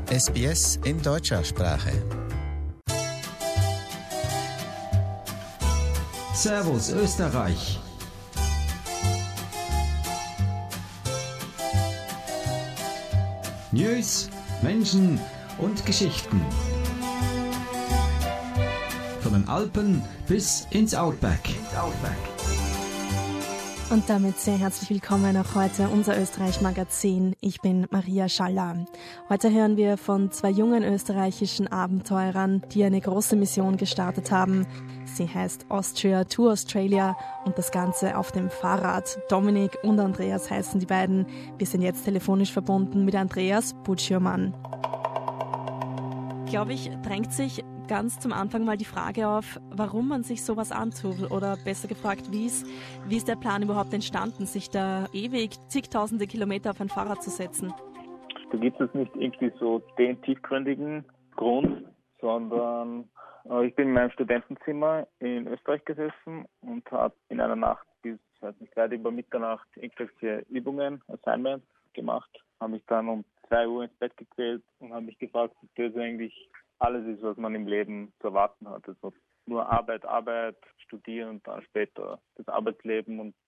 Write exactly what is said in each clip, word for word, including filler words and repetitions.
S B S in deutscher Sprache. Servus Österreich. News, Menschen und Geschichten. Von den Alpen bis ins Outback. Und damit sehr herzlich willkommen auch heute unser Österreich-Magazin. Ich bin Maria Schaller. Heute hören wir von zwei jungen österreichischen Abenteurern, die eine große Mission gestartet haben. Sie heißt Austria to Australia und das Ganze auf dem Fahrrad. Dominik und Andreas heißen die beiden. Wir sind jetzt telefonisch verbunden mit Andreas Butschirmann. Glaube ich, drängt sich ganz zum Anfang mal die Frage auf, warum man sich sowas antut oder besser gefragt, wie ist, wie ist der Plan überhaupt entstanden, sich da ewig zigtausende Kilometer auf ein Fahrrad zu setzen? Da gibt es nicht irgendwie so den tiefgründigen Grund, sondern äh, ich bin in meinem Studentenzimmer in Österreich gesessen und habe in einer Nacht bis, weiß nicht, weit über Mitternacht irgendwelche Übungen, Assignments gemacht, habe mich dann um zwei Uhr ins Bett gequält und habe mich gefragt, ob das eigentlich alles ist, was man im Leben zu erwarten hat. Also nur Arbeit, Arbeit, studieren und dann später das Arbeitsleben und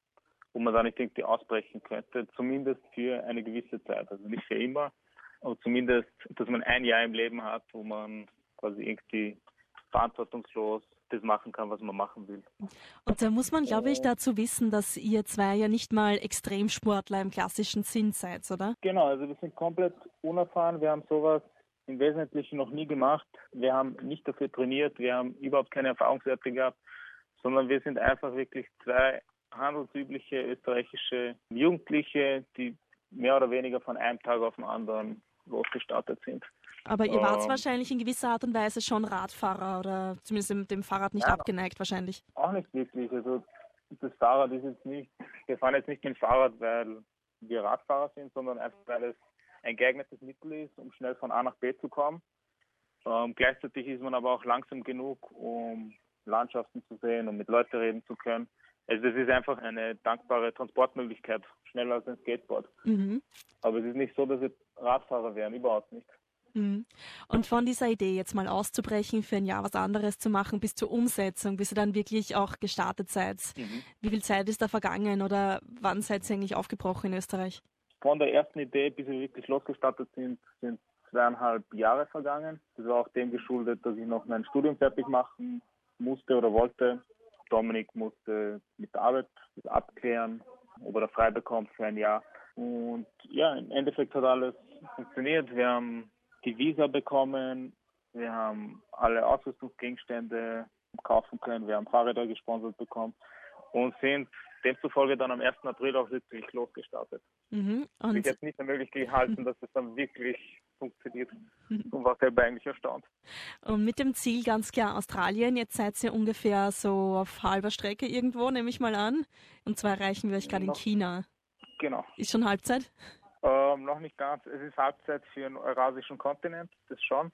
wo man da nicht irgendwie ausbrechen könnte, zumindest für eine gewisse Zeit. Also nicht für immer, aber zumindest, dass man ein Jahr im Leben hat, wo man quasi irgendwie verantwortungslos das machen kann, was man machen will. Und da muss man, glaube ich, dazu wissen, dass ihr zwei ja nicht mal Extremsportler im klassischen Sinn seid, oder? Genau, also wir sind komplett unerfahren. Wir haben sowas im Wesentlichen noch nie gemacht. Wir haben nicht dafür trainiert, wir haben überhaupt keine Erfahrungswerte gehabt, sondern wir sind einfach wirklich zwei handelsübliche österreichische Jugendliche, die mehr oder weniger von einem Tag auf den anderen losgestartet sind. Aber ihr wart ähm, wahrscheinlich in gewisser Art und Weise schon Radfahrer oder zumindest dem, dem Fahrrad nicht ja, abgeneigt wahrscheinlich. Auch nicht wirklich. Also das Fahrrad ist jetzt nicht, wir fahren jetzt nicht mit dem Fahrrad, weil wir Radfahrer sind, sondern einfach, weil es ein geeignetes Mittel ist, um schnell von A nach B zu kommen. Ähm, gleichzeitig ist man aber auch langsam genug, um Landschaften zu sehen und mit Leuten reden zu können. Also es ist einfach eine dankbare Transportmöglichkeit, schneller als ein Skateboard. Mhm. Aber es ist nicht so, dass wir Radfahrer wären, überhaupt nicht. Mhm. Und von dieser Idee jetzt mal auszubrechen, für ein Jahr was anderes zu machen, bis zur Umsetzung, bis ihr dann wirklich auch gestartet seid. Mhm. Wie viel Zeit ist da vergangen oder wann seid ihr eigentlich aufgebrochen in Österreich? Von der ersten Idee, bis wir wirklich losgestartet sind, sind zweieinhalb Jahre vergangen. Das war auch dem geschuldet, dass ich noch mein Studium fertig machen musste oder wollte. Dominik musste mit der Arbeit das abklären, ob er da frei bekommt für ein Jahr. Und ja, im Endeffekt hat alles funktioniert. Wir haben die Visa bekommen, wir haben alle Ausrüstungsgegenstände kaufen können, wir haben Fahrräder gesponsert bekommen und sind demzufolge dann am ersten April auch wirklich losgestartet. Mhm. Und ich hätte nicht mehr möglich gehalten, dass es dann wirklich funktioniert und war selber eigentlich erstaunt. Und mit dem Ziel ganz klar Australien. Jetzt seid ihr ungefähr so auf halber Strecke irgendwo, nehme ich mal an. Und zwar erreichen wir euch gerade in China. Genau. Ist schon Halbzeit? Ähm, noch nicht ganz. Es ist Halbzeit für den eurasischen Kontinent, das schon.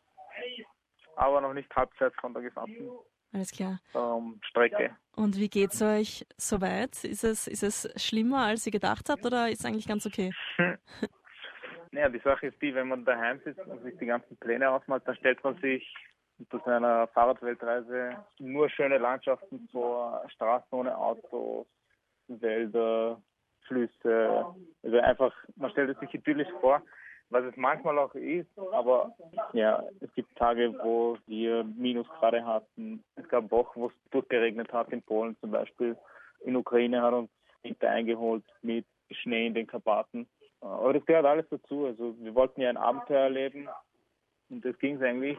Aber noch nicht Halbzeit von der gesamten Alles klar. Ähm, Strecke. Und wie geht's euch soweit? Ist es, ist es schlimmer, als ihr gedacht habt, oder ist es eigentlich ganz okay? Hm. Naja, die Sache ist die, wenn man daheim sitzt und sich die ganzen Pläne ausmalt, dann stellt man sich unter seiner Fahrradweltreise nur schöne Landschaften vor, Straßen ohne Autos, Wälder, Flüsse. Also einfach, man stellt es sich idyllisch vor, was es manchmal auch ist, aber ja, es gibt Tage, wo wir Minusgrade hatten. Es gab Wochen, wo es durchgeregnet hat, in Polen zum Beispiel. In Ukraine hat uns Winter eingeholt mit Schnee in den Karpaten. Aber das gehört alles dazu. Also wir wollten ja ein Abenteuer erleben und das ging es eigentlich.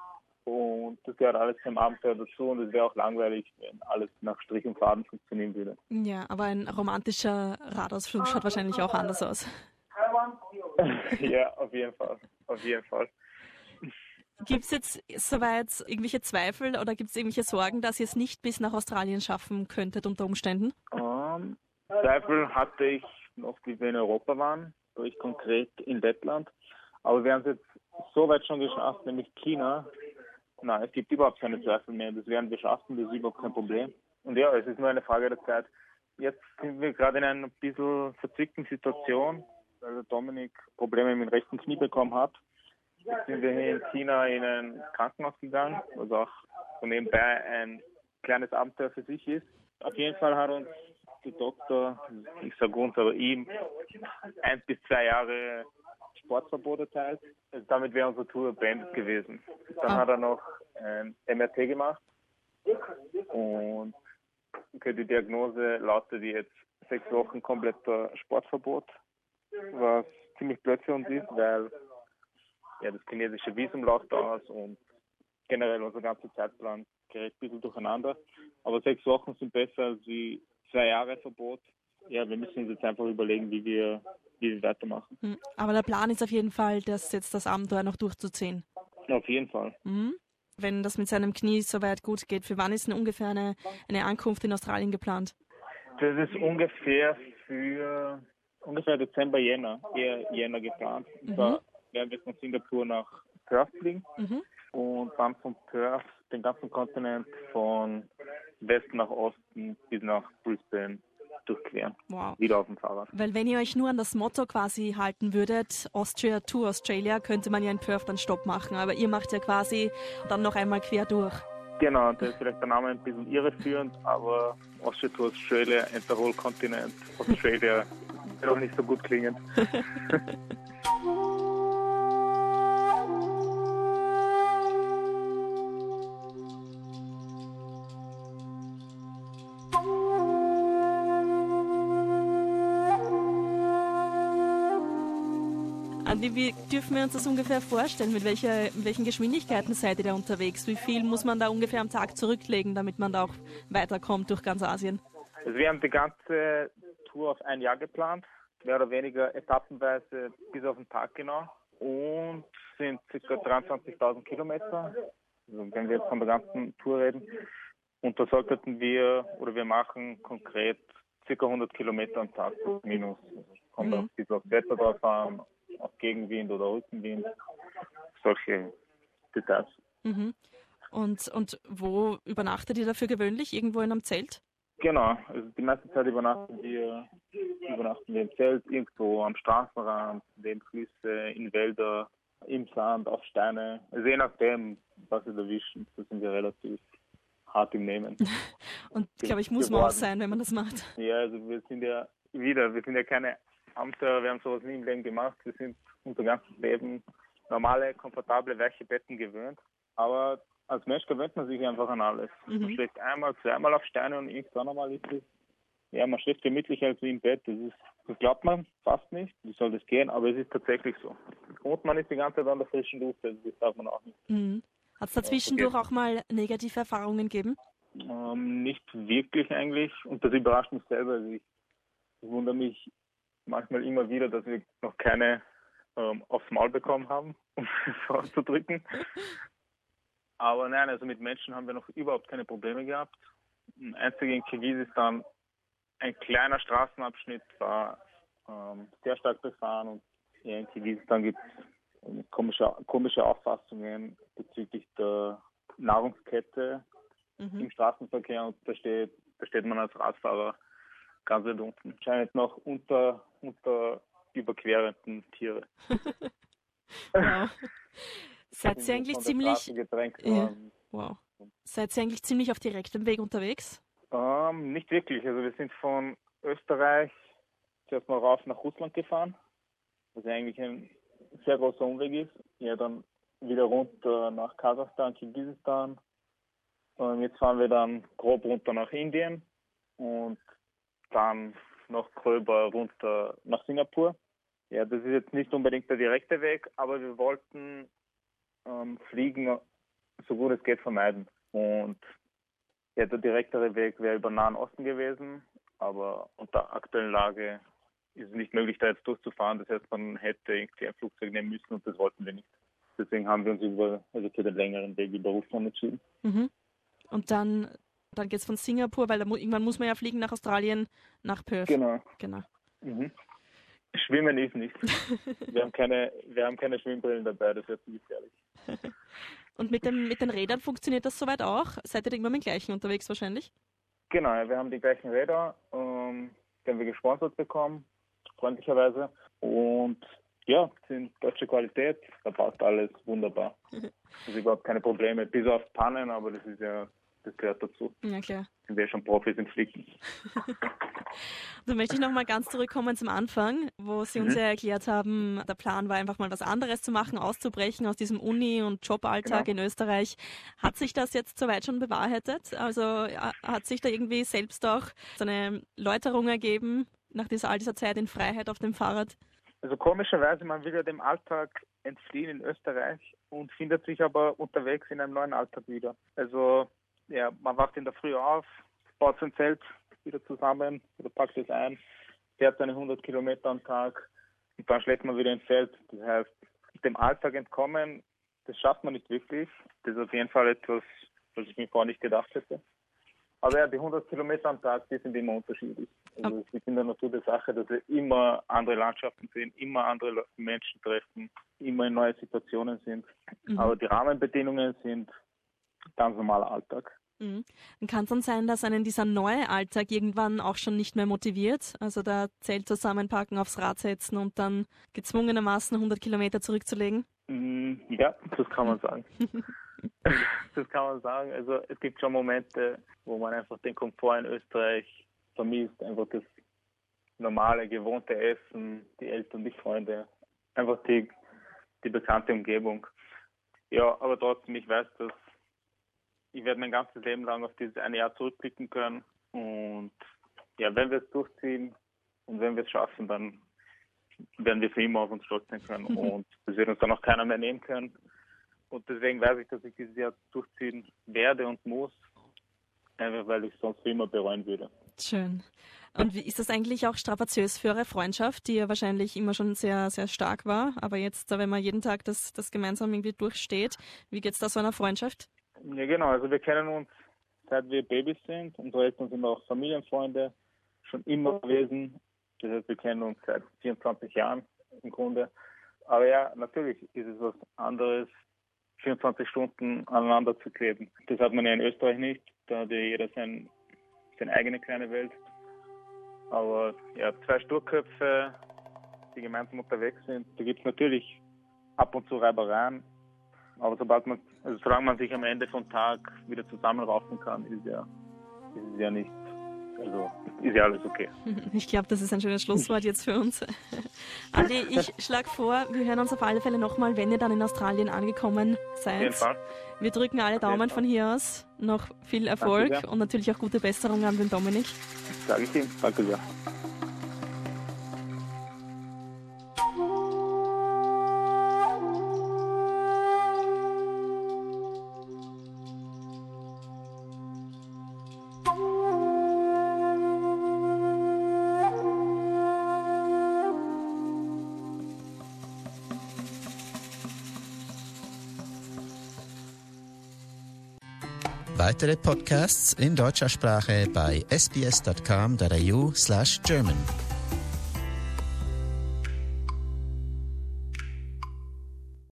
Und das gehört alles zum Abenteuer dazu und es wäre auch langweilig, wenn alles nach Strich und Faden funktionieren würde. Ja, aber ein romantischer Radausflug schaut wahrscheinlich auch anders aus. Ja, auf jeden Fall. Auf jeden Fall. Gibt es jetzt soweit irgendwelche Zweifel oder gibt es irgendwelche Sorgen, dass ihr es nicht bis nach Australien schaffen könntet unter Umständen? Um, Zweifel hatte ich noch, wie wir in Europa waren, sprich konkret in Lettland. Aber wir haben es jetzt so weit schon geschafft, nämlich China. Nein, es gibt überhaupt keine Zweifel mehr. Das werden wir schaffen, das ist überhaupt kein Problem. Und ja, es ist nur eine Frage der Zeit. Jetzt sind wir gerade in einer ein bisschen verzwickten Situation, weil der Dominik Probleme mit dem rechten Knie bekommen hat. Jetzt sind wir hier in China in ein Krankenhaus gegangen, was auch so nebenbei ein kleines Abenteuer für sich ist. Auf jeden Fall hat uns der Doktor, ich sage uns, aber ihm, ein bis zwei Jahre Sportverbot erteilt. Also damit wäre unsere Tour beendet gewesen. Dann ah. hat er noch ein M R T gemacht und die Diagnose lautet jetzt sechs Wochen kompletter Sportverbot, was ziemlich blöd für uns ist, weil ja, das chinesische Visum läuft aus und generell unser ganzer Zeitplan gerät ein bisschen durcheinander. Aber sechs Wochen sind besser als wie zwei Jahre Verbot. Ja, wir müssen uns jetzt einfach überlegen, wie wir, wie wir weitermachen. Aber der Plan ist auf jeden Fall, das jetzt das Abenteuer noch durchzuziehen. Auf jeden Fall. Mhm. Wenn das mit seinem Knie soweit gut geht, für wann ist denn ungefähr eine, eine Ankunft in Australien geplant? Das ist ungefähr für ungefähr Dezember, Jänner, eher Jänner geplant. Mhm. Da werden wir von Singapur nach Perth fliegen mhm. und dann von Perth den ganzen Kontinent von Westen nach Osten bis nach Brisbane durchqueren. Wow. Wieder auf dem Fahrrad. Weil wenn ihr euch nur an das Motto quasi halten würdet, Austria to Australia, könnte man ja in Perth dann Stopp machen. Aber ihr macht ja quasi dann noch einmal quer durch. Genau, da ist vielleicht der Name ein bisschen irreführend, aber Austria to Australia and the whole continent Australia wird auch nicht so gut klingen. Andi, wie dürfen wir uns das ungefähr vorstellen? Mit, welcher, mit welchen Geschwindigkeiten seid ihr da unterwegs? Wie viel muss man da ungefähr am Tag zurücklegen, damit man da auch weiterkommt durch ganz Asien? Also wir haben die ganze Tour auf ein Jahr geplant, mehr oder weniger etappenweise bis auf den Tag genau und sind ca. dreiundzwanzigtausend Kilometer, also wenn wir jetzt von der ganzen Tour reden. Und da sollten wir, oder wir machen konkret ca. hundert Kilometer am Tag, minus. Also kommt mhm. auch ein bisschen aufs Wetter drauf an, auf Gegenwind oder Rückenwind, solche Details. Mhm. Und, und wo übernachtet ihr dafür gewöhnlich? Irgendwo in einem Zelt? Genau, also die meiste Zeit übernachten wir, übernachten wir im Zelt, irgendwo am Straßenrand, neben Flüsse, in Wälder, im Sand, auf Steine. Also je nachdem, was wir erwischen, da sind wir relativ hart im Nehmen. Und glaube ich, muss man auch sein, wenn man das macht. Ja, also wir sind ja wieder, wir sind ja keine Abenteurer, wir haben sowas nie im Leben gemacht. Wir sind unser ganzes Leben normale, komfortable, weiche Betten gewöhnt. Aber als Mensch gewöhnt man sich einfach an alles. Mhm. Man schläft einmal, zweimal auf Steine und irgendwann einmal ist es, ja, man schläft gemütlicher als wie im Bett. Das ist, das glaubt man fast nicht. Wie soll das gehen? Aber es ist tatsächlich so. Und man ist die ganze Zeit an der frischen Luft. Das darf man auch nicht. Mhm. Hat es da zwischendurch auch mal negative Erfahrungen gegeben? Ähm, nicht wirklich eigentlich. Und das überrascht mich selber. Also ich, ich wundere mich manchmal immer wieder, dass wir noch keine ähm, aufs Maul bekommen haben, um es so auszudrücken. Aber nein, also mit Menschen haben wir noch überhaupt keine Probleme gehabt. Ein einziger in Kirgisistan, ein kleiner Straßenabschnitt war ähm, sehr stark befahren und ja, in Kirgisistan gibt es komische, komische Auffassungen bezüglich der Nahrungskette mhm. im Straßenverkehr und da steht, da steht man als Radfahrer ganz weit unten. Scheint noch unter, unter überquerenden Tiere. Wow. Seid ihr eigentlich ziemlich ja. wow. Seid ihr eigentlich ziemlich auf direktem Weg unterwegs? Ähm, nicht wirklich. Also wir sind von Österreich zuerst mal rauf nach Russland gefahren, was eigentlich ein sehr großer Umweg ist. Ja, dann wieder runter nach Kasachstan, Kirgisistan. Und jetzt fahren wir dann grob runter nach Indien und dann noch gröber runter nach Singapur. Ja, das ist jetzt nicht unbedingt der direkte Weg, aber wir wollten ähm, Fliegen so gut es geht vermeiden. Und ja, der direktere Weg wäre über Nahen Osten gewesen, aber unter der aktuellen Lage ist es nicht möglich, da jetzt durchzufahren. Das heißt, man hätte irgendwie ein Flugzeug nehmen müssen und das wollten wir nicht. Deswegen haben wir uns über, also für den längeren Weg über Russland entschieden. Mhm. Und dann, dann geht es von Singapur, weil da mu- irgendwann muss man ja fliegen nach Australien, nach Perth. Genau. genau. Mhm. Schwimmen ist nicht. wir, haben keine, wir haben keine Schwimmbrillen dabei, das wäre zu gefährlich. Und mit, dem, mit den Rädern funktioniert das soweit auch? Seid ihr immer mit dem gleichen unterwegs wahrscheinlich? Genau, ja, wir haben die gleichen Räder, ähm, die haben wir gesponsert bekommen, freundlicherweise. Und Ja, sind deutsche Qualität, da passt alles wunderbar. Also überhaupt keine Probleme, bis auf Pannen, aber das ist ja, das gehört dazu. Ja, klar. Sind wir schon Profis im Flicken. Da möchte ich nochmal ganz zurückkommen zum Anfang, wo Sie uns Mhm. ja erklärt haben, der Plan war einfach mal was anderes zu machen, auszubrechen aus diesem Uni- und Joballtag Genau. in Österreich. Hat sich das jetzt soweit schon bewahrheitet? Also ja, hat sich da irgendwie selbst auch so eine Läuterung ergeben nach dieser, all dieser Zeit in Freiheit auf dem Fahrrad? Also komischerweise, man will ja dem Alltag entfliehen in Österreich und findet sich aber unterwegs in einem neuen Alltag wieder. Also ja, man wacht in der Früh auf, baut sein Zelt wieder zusammen oder packt es ein, fährt seine hundert Kilometer am Tag und dann schlägt man wieder ins Feld. Das heißt, dem Alltag entkommen, das schafft man nicht wirklich. Das ist auf jeden Fall etwas, was ich mir vorher nicht gedacht hätte. Aber ja, die hundert Kilometer am Tag, die sind immer unterschiedlich. Also es liegt in der Natur der Sache, dass wir immer andere Landschaften sehen, immer andere Menschen treffen, immer in neue Situationen sind. Mhm. Aber die Rahmenbedingungen sind ganz normaler Alltag. Mhm. Dann kann es dann sein, dass einen dieser neue Alltag irgendwann auch schon nicht mehr motiviert. Also da Zelt zusammenpacken, aufs Rad setzen und dann gezwungenermaßen hundert Kilometer zurückzulegen. Mm, Ja, das kann man sagen. Das kann man sagen. Also es gibt schon Momente, wo man einfach den Komfort in Österreich vermisst. Einfach das normale, gewohnte Essen, die Eltern, die Freunde. Einfach die, die bekannte Umgebung. Ja, aber trotzdem, ich weiß, dass ich werde mein ganzes Leben lang auf dieses eine Jahr zurückblicken können. Und ja, wenn wir es durchziehen und wenn wir es schaffen, dann werden wir für immer auf uns stolz sein können. Und das wird uns dann auch keiner mehr nehmen können. Und deswegen weiß ich, dass ich dieses Jahr durchziehen werde und muss, einfach weil ich es sonst für immer bereuen würde. Schön. Und wie ist das eigentlich auch strapaziös für eure Freundschaft, die ja wahrscheinlich immer schon sehr, sehr stark war, aber jetzt, wenn man jeden Tag das, das gemeinsam irgendwie durchsteht, wie geht's da so einer Freundschaft? Ja, genau. Also wir kennen uns, seit wir Babys sind. Unsere Eltern sind auch Familienfreunde, schon immer gewesen. Das heißt, wir kennen uns seit vierundzwanzig Jahren im Grunde. Aber ja, natürlich ist es was anderes, vierundzwanzig Stunden aneinander zu kleben. Das hat man ja in Österreich nicht. Da hat ja jeder sein, seine eigene kleine Welt. Aber ja, zwei Sturköpfe, die gemeinsam unterwegs sind, da gibt es natürlich ab und zu Reibereien. Aber sobald man, also solange man sich am Ende vom Tag wieder zusammenraufen kann, ist ja, ist es ja nicht, also ist ja alles okay. Ich glaube, das ist ein schönes Schlusswort jetzt für uns. Andi, ich schlage vor, wir hören uns auf alle Fälle nochmal, wenn ihr dann in Australien angekommen seid. Auf jeden Fall. Wir drücken alle Daumen von hier aus. Noch viel Erfolg Danke sehr. und natürlich auch gute Besserung an den Dominik. Sage ich ihm. Danke sehr. Weitere Podcasts in deutscher Sprache bei sbs dot com dot a u slash German.